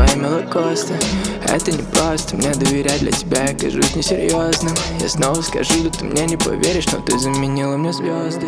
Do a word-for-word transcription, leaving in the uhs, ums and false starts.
твои мелокосты. Это не просто, мне доверять для тебя я кажусь несерьезным. Я снова скажу, да ты мне не поверишь, но ты заменила мне звезды.